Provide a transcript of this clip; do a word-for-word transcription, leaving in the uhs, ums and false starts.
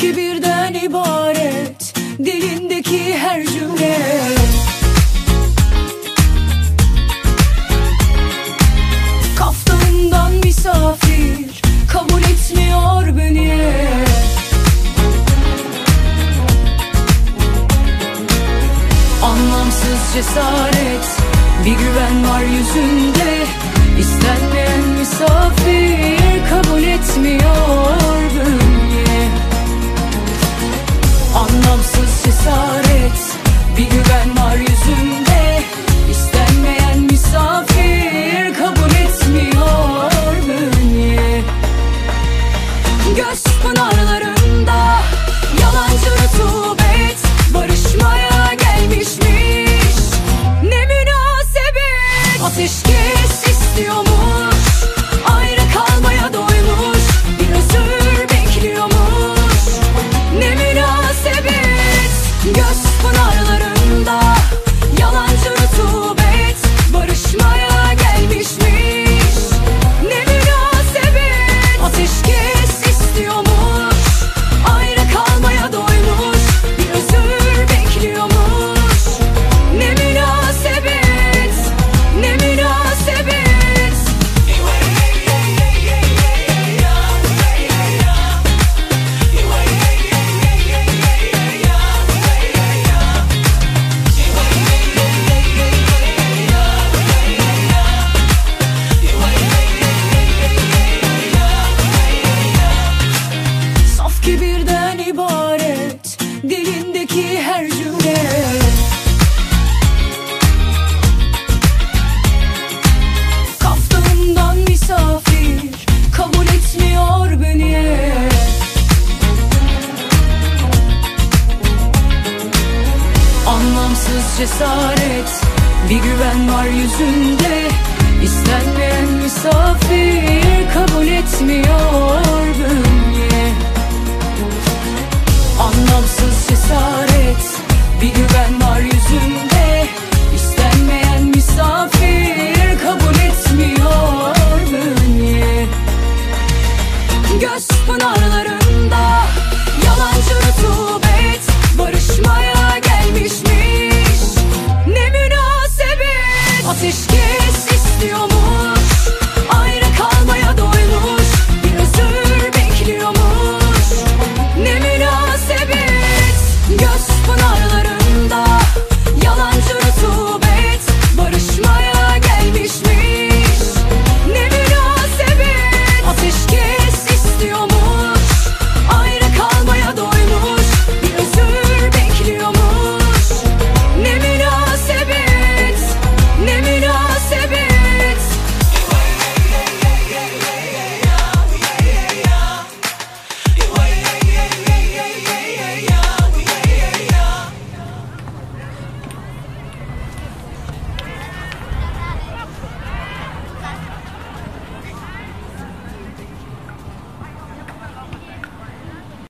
kibirden ibaret dilindeki her cümle. Kaftanından misafir kabul etmiyor beni. Anlamsız cesaret, bir güven var yüzünde. İstenmeyen misafir kabul etmiyor beni. Anlamsız cesaret, bir güven var yüzünde. İstenmeyen misafir kabul etmiyor beni. Göz pınarlarında yalancı rutubet barışmaya gelmişmiş. Ne münasebet, ateşkes istiyormuş. Ayrı kalmaya doymuş, bir özür bekliyormuş. Ne münasebet, göz pınarlarında yalancı rutubet barışmaya gelmişmiş. Ne münasebet, ateşkes istiyormuş. Ayrı kalmaya doymuş, bir özür bekliyormuş. Ne münasebet, ne münasebet. Saf kibirden ibaret dilindeki her cümle. Kaftanından misafir kabul etmiyor beni. Anlamsız cesaret, bir güven var yüzünde. İstenmeyen misafir kabul etmiyor beni. Anlamsız cesaret, bir güven var yüzünde. İstenmeyen misafir kabul etmiyor beni. Göz pınarlarında yalancı rutubet barışmaya gelmişmiş. Ne münasebet, ateşkes istiyormuş.